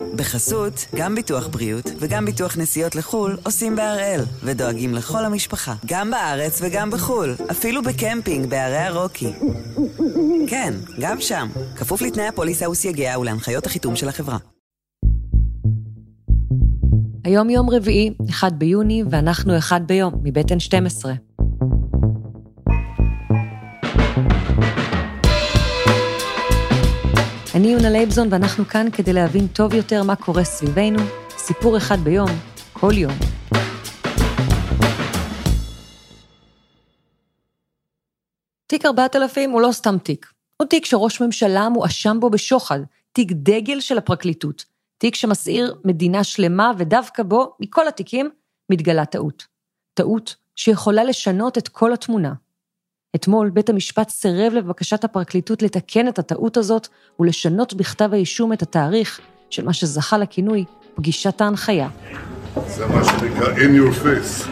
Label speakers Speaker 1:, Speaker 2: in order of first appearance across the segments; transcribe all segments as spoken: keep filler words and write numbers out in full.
Speaker 1: בחסות, גם ביטוח בריאות וגם ביטוח נסיעות לחול עושים בהראל, ודואגים לכל המשפחה, גם בארץ וגם בחול, אפילו בקמפינג בערי הרוקי. כן, גם שם, כפוף לתנאי הפוליסה וסייגיה ולהנחיות החיתום של החברה.
Speaker 2: היום יום רביעי, אחד ביוני, ואנחנו אחד ביום, מבית אן שתים עשרה. אני יונה לייבזון, ואנחנו כאן כדי להבין טוב יותר מה קורה סביבנו, סיפור אחד ביום, כל יום. תיק ארבעת אלפים הוא לא סתם תיק. הוא תיק שראש ממשלה מואשם בו בשוחד, תיק דגל של הפרקליטות, תיק שמסעיר מדינה שלמה, ודווקא בו, מכל התיקים, מתגלה טעות. טעות שיכולה לשנות את כל התמונה. אתמול בית המשפט סירב לבקשת הפרקליטות לתקן את הטעות הזאת, ולשנות בכתב האישום את התאריך של מה שזכה לכינוי פגישת ההנחיה.
Speaker 3: זה מה שנקרא in your face.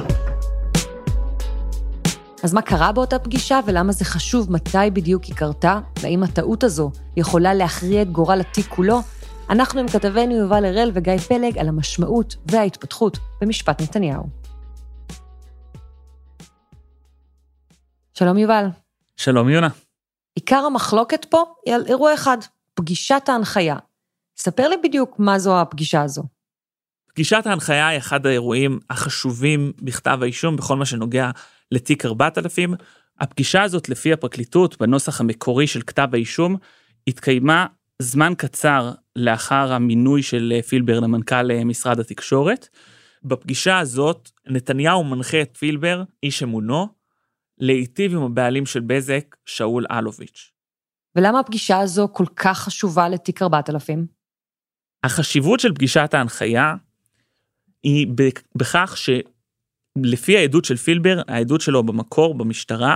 Speaker 2: אז מה קרה באותה פגישה, ולמה זה חשוב מתי בדיוק היא קרתה, והאם הטעות הזו יכולה להכריע את גורל התיק כולו? אנחנו עם כתבנו יובל הראל וגיא פלג על המשמעות וההתפתחות במשפט נתניהו. שלום יובל.
Speaker 4: שלום יונה.
Speaker 2: עיקר המחלוקת פה היא על אירוע אחד, פגישת ההנחיה. ספר לי בדיוק מה זו הפגישה הזו.
Speaker 4: פגישת ההנחיה היא אחד האירועים החשובים בכתב האישום בכל מה שנוגע לתיק ארבעת אלפים. הפגישה הזאת לפי הפרקליטות בנוסח המקורי של כתב האישום התקיימה זמן קצר לאחר המינוי של פילבר למנכ"ל משרד התקשורת. בפגישה הזאת נתניהו מנחה את פילבר, איש אמונו, להיטיב עם הבעלים של בזק, שאול אלוביץ'.
Speaker 2: ולמה הפגישה הזו כל כך חשובה לתיק ארבעת אלפים?
Speaker 4: החשיבות של פגישת ההנחיה היא בכך שלפי העדות של פילבר, העדות שלו במקור, במשטרה,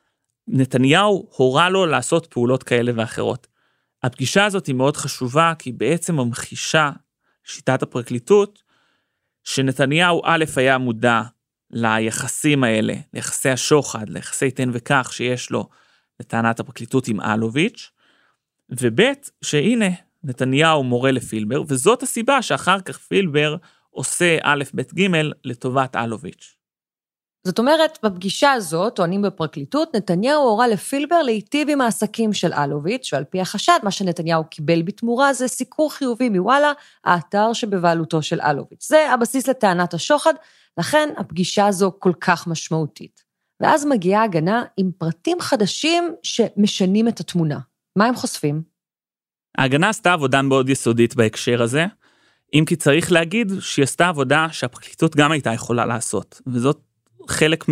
Speaker 4: נתניהו הורה לו לעשות פעולות כאלה ואחרות. הפגישה הזאת היא מאוד חשובה, כי בעצם המחישה שיטת הפרקליטות, שנתניהו א' היה מודע ליחסים האלה, ליחסי השוחד, ליחסי תן וכך שיש לו לטענת הפרקליטות עם אלוביץ', וב' שהנה נתניהו מורה לפילבר, וזאת הסיבה שאחר כך פילבר עושה א' ב' ג' לטובת אלוביץ'.
Speaker 2: זאת אומרת, בפגישה הזאת, טוענים בפרקליטות, נתניהו הורה לפילבר להיטיב עם העסקים של אלוביץ', ועל פי החשד, מה שנתניהו קיבל בתמורה, זה סיקור חיובי מוואלה, האתר שבבעלותו של אלוביץ'. זה הבסיס לטענת השוחד, לכן הפגישה הזו כל כך משמעותית. ואז מגיעה הגנה עם פרטים חדשים שמשנים את התמונה. מה הם חושפים?
Speaker 4: ההגנה עשתה עבודה מאוד יסודית בהקשר הזה, אם כי צריך להגיד שהיא עשתה עבודה שהפרקליטות גם הייתה יכולה לעשות, וזאת חלק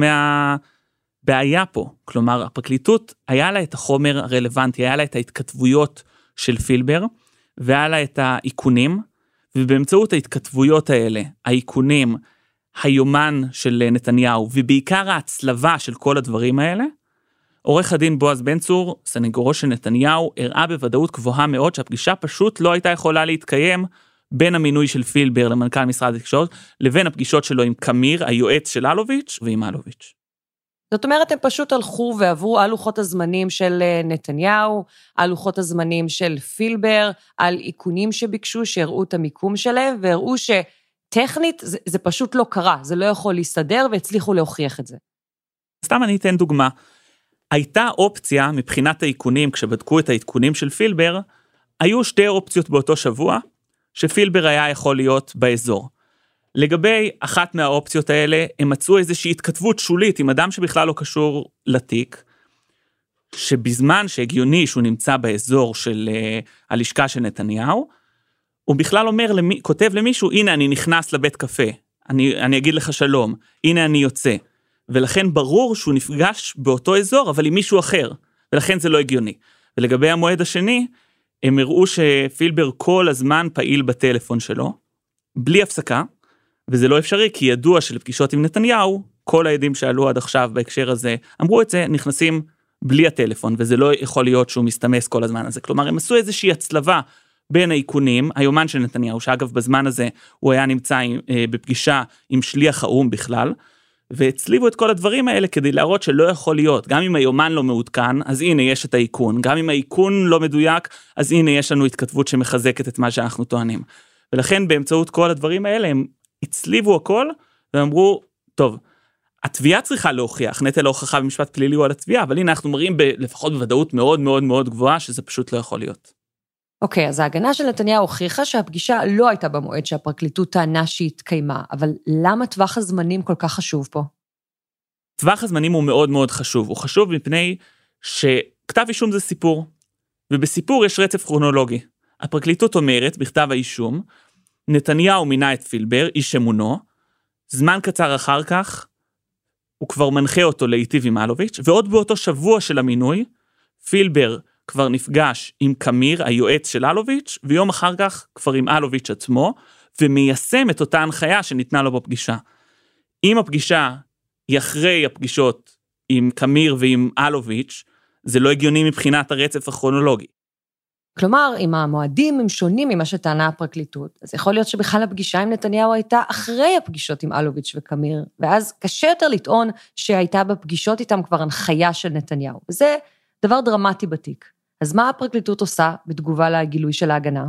Speaker 4: מהבעיה פה. כלומר, הפרקליטות היה לה את החומר הרלוונטי, היה לה את ההתכתבויות של פילבר, והיה לה את העיקונים, ובאמצעות ההתכתבויות האלה, העיקונים, היומן של נתניהו, ובעיקר ההצלבה של כל הדברים האלה, עורך הדין בועז בן צור, סנגורו של נתניהו, הראה בוודאות גבוהה מאוד שהפגישה פשוט לא הייתה יכולה להתקיים בין המינוי של פילבר למנכ"ל משרד התקשורת, לבין הפגישות שלו עם קמיר, היועץ של אלוביץ' ועם אלוביץ'.
Speaker 2: זאת אומרת, הם פשוט הלכו ועברו על לוחות הזמנים של נתניהו, על לוחות הזמנים של פילבר, על עיקונים שביקשו, שהראו את המיקום שלהם, והראו שטכנית זה, זה פשוט לא קרה, זה לא יכול להסתדר, והצליחו להוכיח את זה.
Speaker 4: סתם אני אתן דוגמה. הייתה אופציה מבחינת העיקונים, כשבדקו את העדכונים של פילבר, היו שתי אופציות באותו שבוע, שפילבר היה יכול להיות באזור. לגבי אחת מהאופציות האלה, הם מצאו איזושהי התכתבות שולית עם אדם שבכלל לא קשור לתיק, שבזמן שהגיוני שהוא נמצא באזור של uh, הלשכה של נתניהו, הוא בכלל אומר, למי, כותב למישהו, הנה אני נכנס לבית קפה, אני, אני אגיד לך שלום, הנה אני יוצא, ולכן ברור שהוא נפגש באותו אזור, אבל עם מישהו אחר, ולכן זה לא הגיוני. ולגבי המועד השני, הם הראו שפילבר כל הזמן פעיל בטלפון שלו, בלי הפסקה, וזה לא אפשרי, כי ידוע שלפגישות עם נתניהו, כל העדים שעלו עד עכשיו בהקשר הזה, אמרו את זה, נכנסים בלי הטלפון, וזה לא יכול להיות שהוא מסתמס כל הזמן הזה. כלומר, הם עשו איזושהי הצלבה בין העיקונים, היומן של נתניהו, שאגב בזמן הזה הוא היה נמצא עם, בפגישה עם שליח האום בכלל, והצליבו את כל הדברים האלה כדי להראות שלא יכול להיות, גם אם היומן לא מעודכן, אז הנה יש את האיכון, גם אם האיכון לא מדויק, אז הנה יש לנו התכתבות שמחזקת את מה שאנחנו טוענים. ולכן באמצעות כל הדברים האלה הם הצליבו הכל, ואמרו, טוב, התביעה צריכה להוכיח, נטל ההוכחה במשפט פלילי הוא על התביעה, אבל הנה אנחנו מראים ב, לפחות בוודאות מאוד מאוד מאוד גבוהה, שזה פשוט לא יכול להיות.
Speaker 2: אוקיי, אז ההגנה של נתניהו הוכיחה שהפגישה לא הייתה במועד שהפרקליטות טענה שהיא התקיימה, אבל למה טווח הזמנים כל כך חשוב פה?
Speaker 4: טווח הזמנים הוא מאוד מאוד חשוב, הוא חשוב מפני שכתב אישום זה סיפור, ובסיפור יש רצף כרונולוגי. הפרקליטות אומרת בכתב האישום, נתניהו מינה את פילבר, איש אמונו, זמן קצר אחר כך, הוא כבר מנחה אותו להיטיב עם אלוביץ', ועוד באותו שבוע של המינוי, פילבר כבר נפגש עם קמיר, היועץ של אלוביץ', ויום אחר כך כבר עם אלוביץ' עצמו, ומיישם את אותה הנחיה שניתנה לו בפגישה. אם הפגישה היא אחרי הפגישות עם קמיר ועם אלוביץ', זה לא הגיוני מבחינת הרצף הכרונולוגי.
Speaker 2: כלומר, אם המועדים הם שונים ממה שטענה הפרקליטות, אז יכול להיות שבכלל הפגישה עם נתניהו הייתה אחרי הפגישות עם אלוביץ' וקמיר, ואז קשה יותר לטעון שהייתה בפגישות איתם כבר הנחיה של נתניהו. וזה דבר דרמטי בתיק. אז מה הפרקליטות עושה בתגובה לגילוי של ההגנה?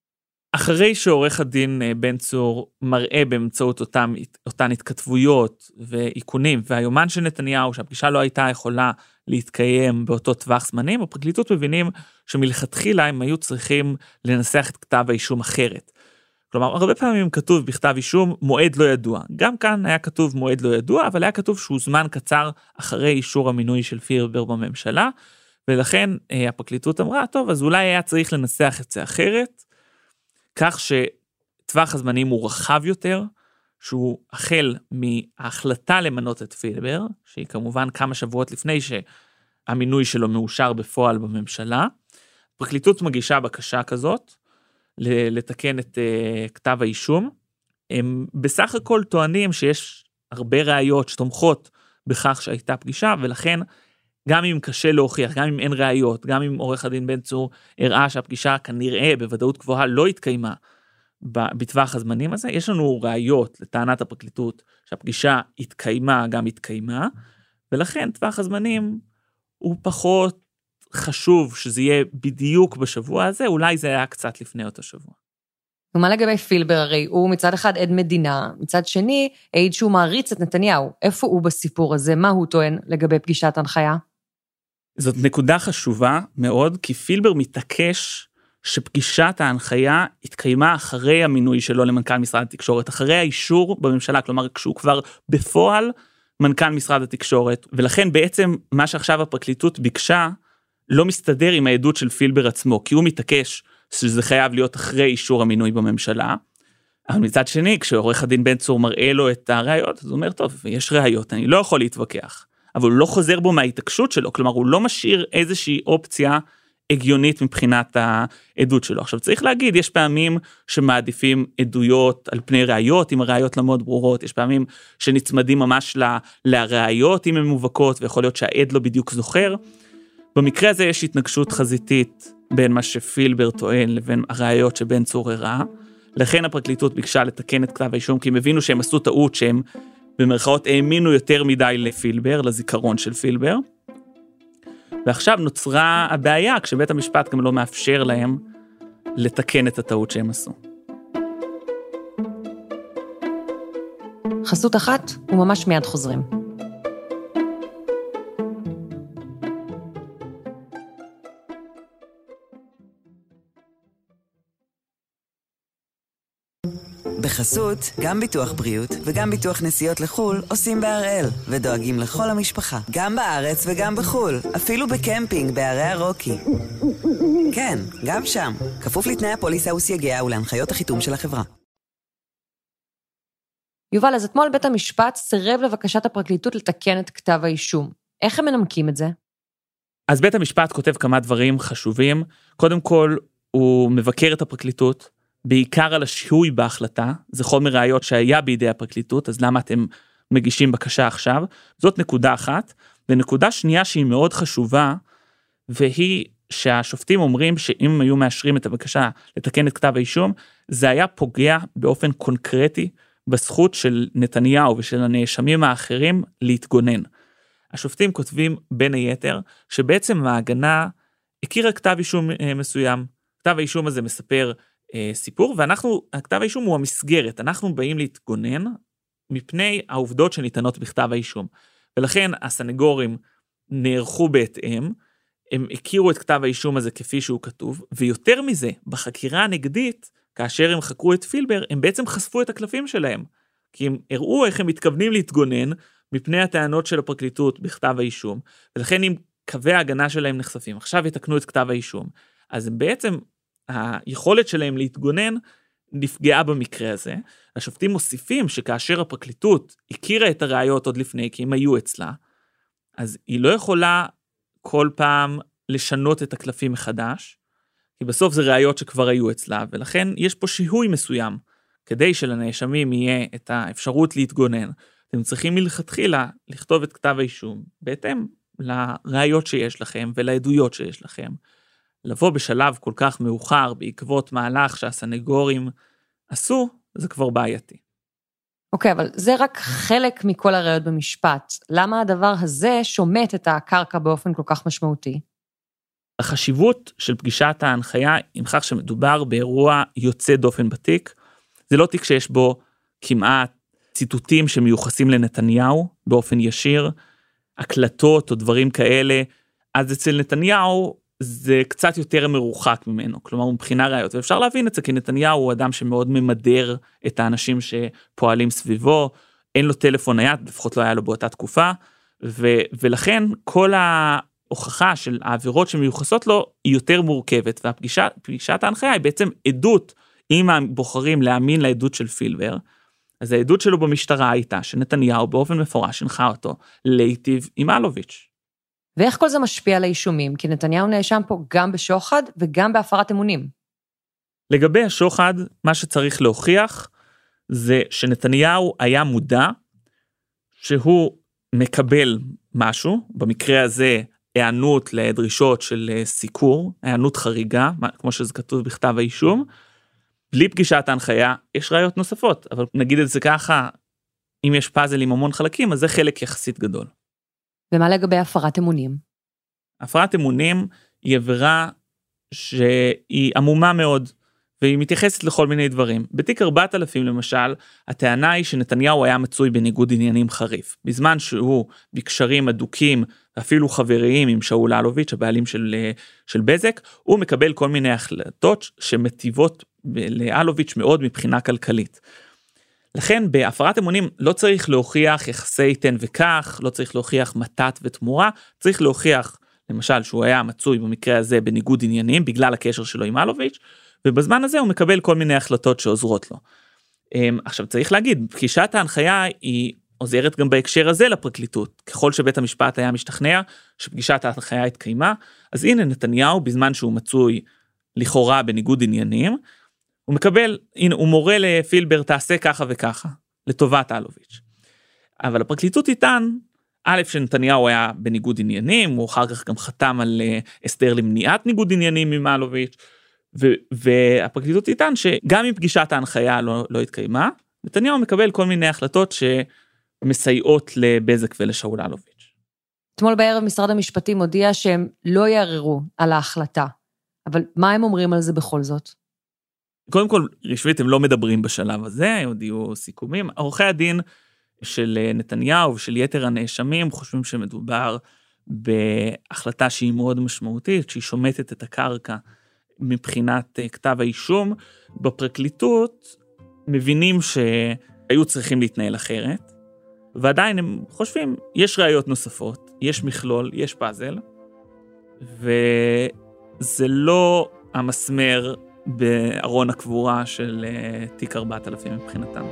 Speaker 4: אחרי שעורך הדין בן צור מראה באמצעות אותם, אותן התכתבויות ועיקונים, והיומן של נתניהו, שהפגישה לא הייתה יכולה להתקיים באותו טווח זמנים, הפרקליטות מבינים שמלכתחילה הם היו צריכים לנסח את כתב האישום אחרת. כלומר, הרבה פעמים כתוב בכתב אישום מועד לא ידוע. גם כאן היה כתוב מועד לא ידוע, אבל היה כתוב שהוא זמן קצר אחרי אישור המינוי של פילבר בממשלה, ולכן הפרקליטות אמרה, טוב, אז אולי היה צריך לנסח את זה אחרת, כך שטווח הזמנים הוא רחב יותר, שהוא החל מההחלטה למנות את פילבר, שהיא כמובן כמה שבועות לפני שהמינוי שלו מאושר בפועל בממשלה. הפרקליטות מגישה בקשה כזאת, לתקן את uh, כתב האישום. הם בסך הכל טוענים שיש הרבה ראיות שתומכות בכך שהייתה פגישה, ולכן גם אם קשה להוכיח, גם אם אין ראיות, גם אם עורך הדין בן צור הראה שהפגישה כנראה בוודאות גבוהה לא התקיימה בטווח הזמנים הזה, יש לנו ראיות לטענת הפרקליטות שהפגישה התקיימה, גם התקיימה, ולכן טווח הזמנים הוא פחות חשוב שזה יהיה בדיוק בשבוע הזה, אולי זה היה קצת לפני אותו שבוע.
Speaker 2: ומה לגבי פילבר? הרי הוא מצד אחד עד מדינה, מצד שני העיד שהוא מעריץ את נתניהו. איפה הוא בסיפור הזה? מה הוא טוען לגבי פגישת הנחיה?
Speaker 4: זאת נקודה חשובה מאוד, כי פילבר מתעקש שפגישת ההנחיה התקיימה אחרי המינוי שלו למנכ"ל משרד התקשורת, אחרי האישור בממשלה, כלומר כשהוא כבר בפועל מנכ"ל משרד התקשורת, ולכן בעצם מה שעכשיו הפרקליטות ביקשה, לא מסתדר עם העדות של פילבר עצמו, כי הוא מתעקש שזה חייב להיות אחרי אישור המינוי בממשלה, אבל מצד שני, כשעורך הדין בן צור מראה לו את הראיות, אז הוא אומר, טוב, יש ראיות, אני לא יכול להתווכח, אבל הוא לא חוזר בו מההתעקשות שלו, כלומר, הוא לא משאיר איזושהי אופציה הגיונית מבחינת העדות שלו. עכשיו, צריך להגיד, יש פעמים שמעדיפים עדויות על פני ראיות, אם הראיות לא מאוד ברורות, יש פעמים שנצמדים ממש לראיות, אם הן מובהקות, ויכול להיות שהעד לא בדיוק זוכר. במקרה הזה יש התנגשות חזיתית בין מה שפילבר טוען לבין הראיות שבן צור הראה. לכן הפרקליטות ביקשה לתקן את כתב האישום, כי הם הבינו שהם עשו טעות שהם במרכאות האמינו יותר מדי לפילבר, לזיכרון של פילבר. ועכשיו נוצרה הבעיה כשבית המשפט גם לא מאפשר להם לתקן את הטעות שהם עשו.
Speaker 2: חסות אחת וממש מיד חוזרים.
Speaker 1: בחסות, גם ביטוח בריאות וגם ביטוח נסיעות לחול עושים בהראל ודואגים לכל המשפחה, גם בארץ וגם בחול, אפילו בקמפינג בערי הרוקי. כן, גם שם, כפוף לתנאי הפוליסה וסייגיה ולהנחיות החיתום של החברה.
Speaker 2: יובל, אז אתמול בית המשפט סירב לבקשת הפרקליטות לתקן את כתב האישום. איך הם מנמקים את זה?
Speaker 4: אז בית המשפט כותב כמה דברים חשובים. קודם כל, הוא מבקר את הפרקליטות, בעיקר על השיהוי בהחלטה, זה חומר ראיות שהיה בידי הפרקליטות, אז למה אתם מגישים בקשה עכשיו? זאת נקודה אחת, ונקודה שנייה שהיא מאוד חשובה, והיא שהשופטים אומרים שאם הם היו מאשרים את הבקשה לתקן את כתב האישום, זה היה פוגע באופן קונקרטי בזכות של נתניהו ושל הנאשמים האחרים להתגונן. השופטים כותבים בין היתר שבעצם ההגנה הכירה כתב אישום מסוים. כתב האישום הזה מספר אה, סיפור, ואנחנו, הכתב האישום הוא המסגרת. אנחנו באים להתגונן מפני העובדות שניתנות בכתב האישום. ולכן הסנגורים נערכו בהתאם, הם הכירו את כתב האישום הזה כפי שהוא כתוב, ויותר מזה, בחקירה הנגדית, כאשר הם חקרו את פילבר, הם בעצם חשפו את הקלפים שלהם, כי הם הראו איך הם מתכוונים להתגונן מפני הטענות של הפרקליטות בכתב האישום, ולכן אם קווי ההגנה שלהם נחשפים, עכשיו יתקנו את כתב האישום, אז בעצם היכולת שלהם להתגונן נפגעה במקרה הזה. השופטים מוסיפים שכאשר הפרקליטות הכירה את הראיות עוד לפני, כי הם היו אצלה, אז היא לא יכולה כל פעם לשנות את הקלפים מחדש, כי בסוף זה ראיות שכבר היו אצלה, ולכן יש פה שיהוי מסוים, כדי שלנאשמים יהיה את האפשרות להתגונן. אתם צריכים מלכתחילה לכתוב את כתב האישום, בהתאם לראיות שיש לכם ולעדויות שיש לכם. לבוא בשלב כל כך מאוחר, בעקבות מהלך שהסנגורים עשו, זה כבר בעייתי.
Speaker 2: אוקיי, אבל זה רק חלק מכל הראיות במשפט. למה הדבר הזה שומט את הקרקע באופן כל כך משמעותי?
Speaker 4: החשיבות של פגישת ההנחיה, עם כך שמדובר באירוע יוצא דופן בתיק, זה לא תיק שיש בו כמעט ציטוטים שמיוחסים לנתניהו באופן ישיר, הקלטות או דברים כאלה, אז אצל נתניהו זה קצת יותר מרוחק ממנו, כלומר מבחינה ראיות, ואפשר להבין את זה, כי נתניהו הוא אדם שמאוד ממדר את האנשים שפועלים סביבו, אין לו טלפון נייד, לפחות לא היה לו באותה תקופה, ו- ולכן כל ההוכחה של העבירות שמיוחסות לו היא יותר מורכבת, והפגישת ההנחיה היא בעצם עדות, אם הבוחרים להאמין לעדות של פילבר, אז העדות שלו במשטרה הייתה שנתניהו באופן מפורש הנחה אותו להיטיב עם אלוביץ'.
Speaker 2: ואיך כל זה משפיע על האישומים? כי נתניהו נאשם פה גם בשוחד וגם בהפרת אמונים.
Speaker 4: לגבי השוחד, מה שצריך להוכיח זה שנתניהו היה מודע שהוא מקבל משהו, במקרה הזה הענות לדרישות של סיקור, הענות חריגה, כמו שזה כתוב בכתב האישום, בלי פגישת ההנחיה יש ראיות נוספות, אבל נגיד את זה ככה, אם יש פאזל עם המון חלקים, אז זה חלק יחסית גדול.
Speaker 2: ומה לגבי הפרת אמונים?
Speaker 4: הפרת אמונים היא עבירה שהיא עמומה מאוד, והיא מתייחסת לכל מיני דברים. בתיק ארבעת אלפים למשל, הטענה היא שנתניהו היה מצוי בניגוד עניינים חריף. בזמן שהוא בקשרים אדוקים, אפילו חבריים עם שאול אלוביץ', הבעלים של, של בזק, הוא מקבל כל מיני החלטות שמטיבות לאלוביץ' מאוד מבחינה כלכלית. לכן בהפרת אמונים לא צריך להוכיח יחסי תן וכך, לא צריך להוכיח מתת ותמורה, צריך להוכיח למשל שהוא היה מצוי במקרה הזה בניגוד עניינים, בגלל הקשר שלו עם אלוביץ', ובזמן הזה הוא מקבל כל מיני החלטות שעוזרות לו. עכשיו צריך להגיד, פגישת ההנחיה היא עוזרת גם בהקשר הזה לפרקליטות, ככל שבית המשפט היה משתכנע שפגישת ההנחיה התקיימה, אז הנה נתניהו בזמן שהוא מצוי לכאורה בניגוד עניינים, הוא מקבל, הנה, הוא מורה לפילבר, תעשה ככה וככה, לטובת אלוביץ'. אבל הפרקליטות איתן, א' שנתניהו היה בניגוד עניינים, הוא אחר כך גם חתם על הסדר למניעת ניגוד עניינים עם אלוביץ', ו- והפרקליטות איתן שגם אם פגישת ההנחיה לא, לא התקיימה, נתניהו מקבל כל מיני החלטות שמסייעות לבזק ולשאול אלוביץ'.
Speaker 2: אתמול בערב משרד המשפטים הודיע שהם לא יערערו על ההחלטה, אבל מה הם אומרים על זה בכל זאת?
Speaker 4: קודם כל, רשמית הם לא מדברים בשלב הזה, הם הודיעו סיכומים. עורכי הדין של נתניהו ושל יתר הנאשמים חושבים שמדובר בהחלטה שהיא מאוד משמעותית, שהיא שומטת את הקרקע מבחינת כתב האישום. בפרקליטות מבינים שהיו צריכים להתנהל אחרת, ועדיין הם חושבים, יש ראיות נוספות, יש מכלול, יש פאזל, וזה לא המסמר בארון הקבורה של תיק ארבעת אלפים מבחינתם.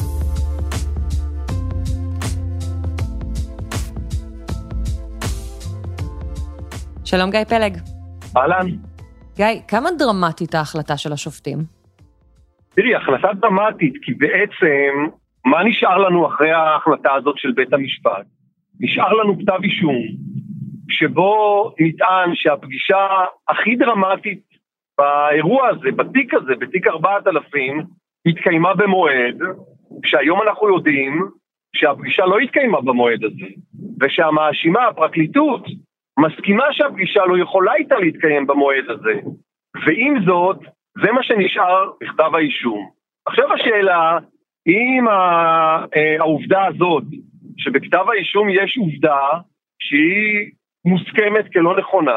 Speaker 2: שלום גיא פלג.
Speaker 5: אהלן.
Speaker 2: גיא, כמה דרמטית ההחלטה של השופטים?
Speaker 5: תראי, החלטה דרמטית, כי בעצם מה נשאר לנו אחרי ההחלטה הזאת של בית המשפט? נשאר לנו כתב אישום, שבו נטען שהפגישה הכי דרמטית באירוע הזה, בתיק הזה, בתיק ארבעת אלפים, התקיימה במועד, שהיום אנחנו יודעים שהפגישה לא התקיימה במועד הזה, ושהמאשימה, הפרקליטות, מסכימה שהפגישה לא יכולה הייתה להתקיים במועד הזה, ועם זאת, זה מה שנשאר בכתב האישום. עכשיו השאלה, אם העובדה הזאת, שבכתב האישום יש עובדה שהיא מוסכמת כלא נכונה,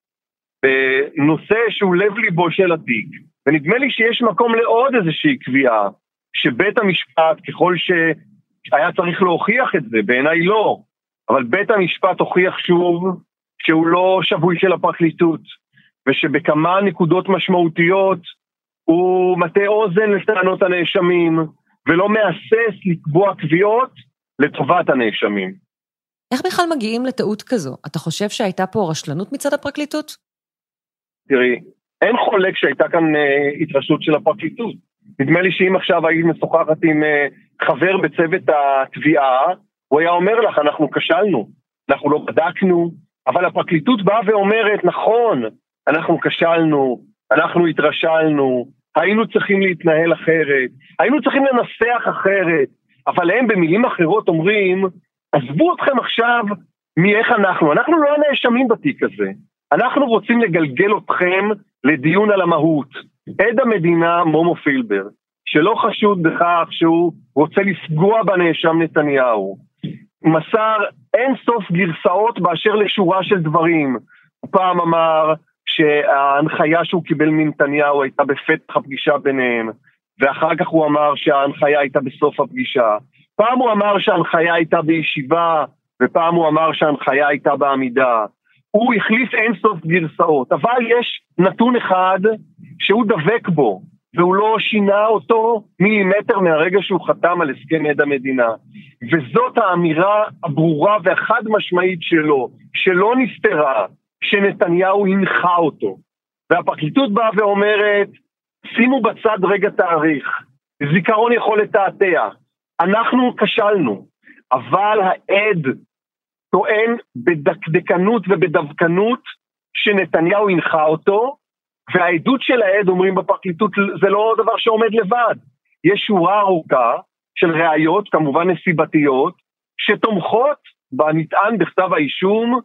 Speaker 5: בנושא שהוא לב ליבו של התיק, ונדמה לי שיש מקום לעוד איזושהי קביעה, שבית המשפט, ככל שהיה צריך להוכיח את זה, בעיניי לא, אבל בית המשפט הוכיח שוב, שהוא לא שבוי של הפרקליטות, ושבכמה נקודות משמעותיות, הוא מטה אוזן לטענות הנאשמים, ולא מאסס לקבוע קביעות לטובת הנאשמים.
Speaker 2: איך בכלל מגיעים לטעות כזו? אתה חושב שהייתה פה רשלנות מצד הפרקליטות?
Speaker 5: תראי, אין חולק שהייתה כאן אה, התרשלות של הפרקליטות. נדמה לי שאם עכשיו היית משוחחת עם אה, חבר בצוות התביעה, הוא היה אומר לך, אנחנו כשלנו, אנחנו לא בדקנו, אבל הפרקליטות באה ואומרת, נכון, אנחנו כשלנו, אנחנו התרשלנו, היינו צריכים להתנהל אחרת, היינו צריכים לנסח אחרת, אבל הם במילים אחרות אומרים, עזבו אתכם עכשיו מאיך אנחנו, אנחנו לא הנאשמים בתיק הזה, אנחנו רוצים לגלגל אתכם לדיון על המהות. עד המדינה מומו פילבר, שלא חשוד בכך שהוא רוצה לפגוע בנאשם נתניהו, מסר אין סוף גרסאות באשר לשורה של דברים. הוא פעם אמר שההנחיה שהוא קיבל מנתניהו הייתה בפתח הפגישה ביניהם, ואחר כך הוא אמר שההנחיה הייתה בסוף הפגישה. פעם הוא אמר שההנחיה הייתה בישיבה, ופעם הוא אמר שההנחיה הייתה בעמידה. הוא החליף אין סוף גרסאות, אבל יש נתון אחד שהוא דבק בו, והוא לא שינה אותו מילימטר מהרגע שהוא חתם על הסכם עד המדינה. וזאת האמירה הברורה והחד משמעית שלו, שלא נסתרה, שנתניהו הנחה אותו. והפרקליטות באה ואומרת, שימו בצד רגע תאריך, זיכרון יכול לתעתע, אנחנו כשלנו, אבל העד טוען בדקדקנות ובדווקנות שנתניהו הנחה אותו, והעדות של העד, אומרים בפרקליטות, זה לא דבר שעומד לבד. יש שורה ארוכה של ראיות, כמובן נסיבתיות, שתומכות בנטען בכתב האישום,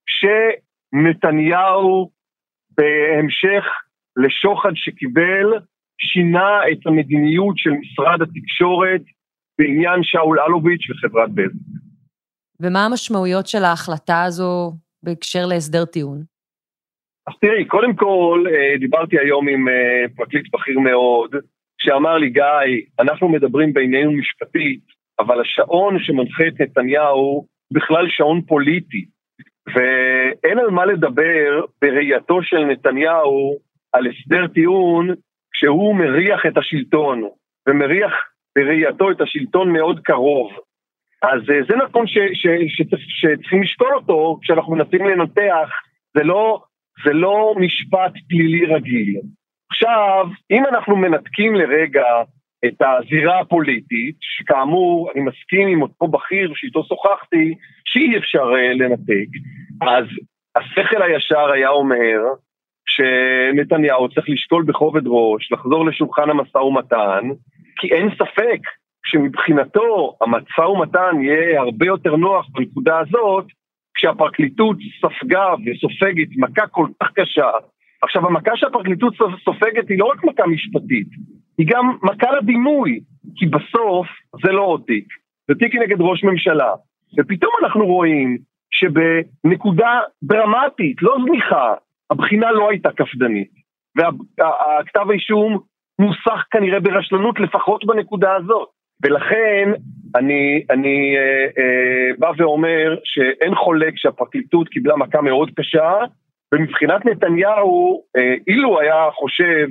Speaker 5: שנתניהו בהמשך לשוחד שקיבל, שינה את המדיניות של משרד התקשורת, בעניין שאול אלוביץ' וחברת בזק.
Speaker 2: ומה המשמעויות של ההחלטה הזו בהקשר להסדר טיעון?
Speaker 5: אז תראי, קודם כל, דיברתי היום עם פרקליט בכיר מאוד, שאמר לי, גיא, אנחנו מדברים בינינו משפטית, אבל השעון שמנחה את נתניהו, בכלל שעון פוליטי, ואין על מה לדבר בראייתו של נתניהו, על הסדר טיעון, כשהוא מריח את השלטון, ומריח בראייתו את השלטון מאוד קרוב. אז זה נתון ש, ש, ש, שצריכים לשקול אותו, כשאנחנו מנסים לנתח, זה לא, זה לא משפט פלילי רגיל. עכשיו, אם אנחנו מנתקים לרגע את הזירה הפוליטית, שכאמור, אני מסכים עם אותו בכיר שאיתו שוחחתי, שאי אפשר לנתק, אז השכל הישר היה אומר, שנתניהו צריך לשקול בכובד ראש, לחזור לשולחן המשא ומתן, כי אין ספק שמבחינתו המשא ומתן יהיה הרבה יותר נוח בנקודה הזאת, כשהפרקליטות ספגה וסופגת מכה כל כך קשה. עכשיו, המכה שהפרקליטות סופגת היא לא רק מכה משפטית, היא גם מכה לדימוי, כי בסוף זה לא עוד תיק, זה תיק נגד ראש ממשלה. ופתאום אנחנו רואים שבנקודה דרמטית, לא זניחה, הבחינה לא הייתה קפדנית, והכתב האישום מוסך כנראה ברשלנות לפחות בנקודה הזאת. ולכן אני, אני אה, אה, בא ואומר שאין חולק שהפרקליטות קיבלה מכה מאוד קשה, ומבחינת נתניהו, אה, אילו היה חושב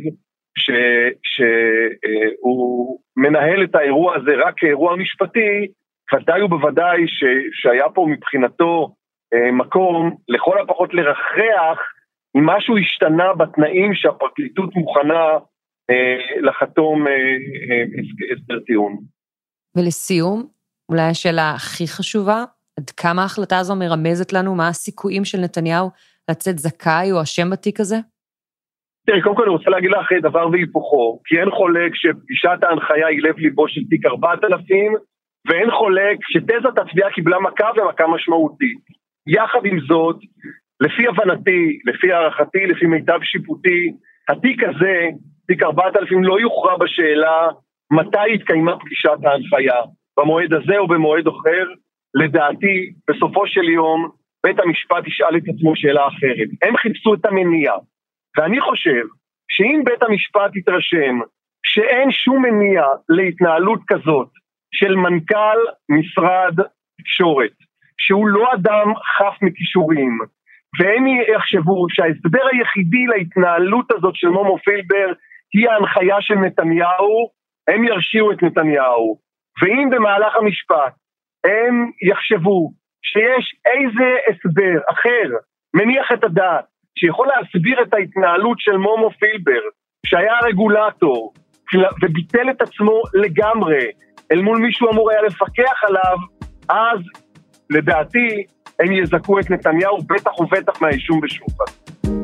Speaker 5: שהוא אה, מנהל את האירוע הזה רק כאירוע משפטי, ודאי ובוודאי ש, שהיה פה מבחינתו אה, מקום לכל הפחות לרחח, אם משהו השתנה בתנאים שהפרקליטות מוכנה אה, לחתום אה, אה, הסדר טיעון.
Speaker 2: ולסיום, אולי השאלה הכי חשובה, עד כמה ההחלטה הזו מרמזת לנו מה הסיכויים של נתניהו לצאת זכאי או אשם בתיק הזה?
Speaker 5: תראי, קודם כל אני רוצה להגיד לך דבר והיפוכו, כי אין חולק שפגישת ההנחיה היא לב ליבו של תיק ארבעת אלפים, ואין חולק שתזת התביעה קיבלה מכה ומכה משמעותית. יחד עם זאת, לפי הבנתי, לפי הערכתי, לפי מיטב שיפוטי, התיק הזה, תיק ארבעת אלפים, לא יוכרע בשאלה מתי התקיימה פגישת ההנחיה, במועד הזה או במועד אחר. לדעתי, בסופו של יום, בית המשפט ישאל את עצמו שאלה אחרת. הם חיפשו את המניע, ואני חושב שאם בית המשפט יתרשם שאין שום מניע להתנהלות כזאת של מנכ"ל משרד תקשורת, שהוא לא אדם חף מכישורים, והם יחשבו שההסבר היחידי להתנהלות הזאת של מומו פילבר היא ההנחיה של נתניהו, הם ירשיעו את נתניהו. ואם במהלך המשפט הם יחשבו שיש איזה הסבר אחר, מניח את הדעת, שיכול להסביר את ההתנהלות של מומו פילבר, שהיה רגולטור, וביטל את עצמו לגמרי, אל מול מישהו אמור היה לפקח עליו, אז לדעתי הם יזכו את נתניהו בטח ובטח מהאישום בשוחד.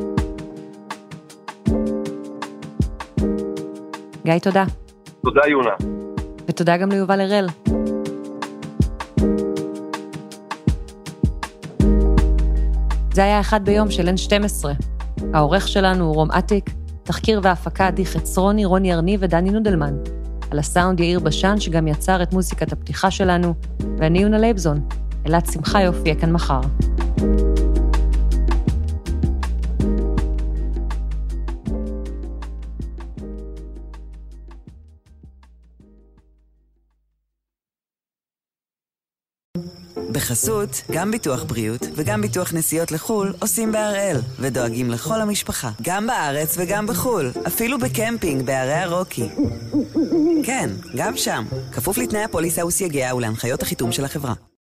Speaker 2: גיא, תודה.
Speaker 5: תודה יונה.
Speaker 2: ותודה גם ליובל הראל. זה היה אחד ביום של אן שתים עשרה. העורך שלנו הוא רום עתיק, תחקיר והפקה עדי חצרוני, רוני ארני ודני נודלמן. על הסאונד יאיר בשן שגם יצר את מוזיקת הפתיחה שלנו, ואני יונה לייבזון. אלעד שמחה יופיע כאן מחר.
Speaker 1: בחסות, גם ביטוח בריאות וגם ביטוח נסיעות לחול עושים בהראל, ודואגים לכל המשפחה, גם בארץ וגם בחול, אפילו בקמפינג בערי הרוקי. כן, גם שם, כפוף לתנאי הפוליסה וסייגיה ולהנחיות החיתום של החברה.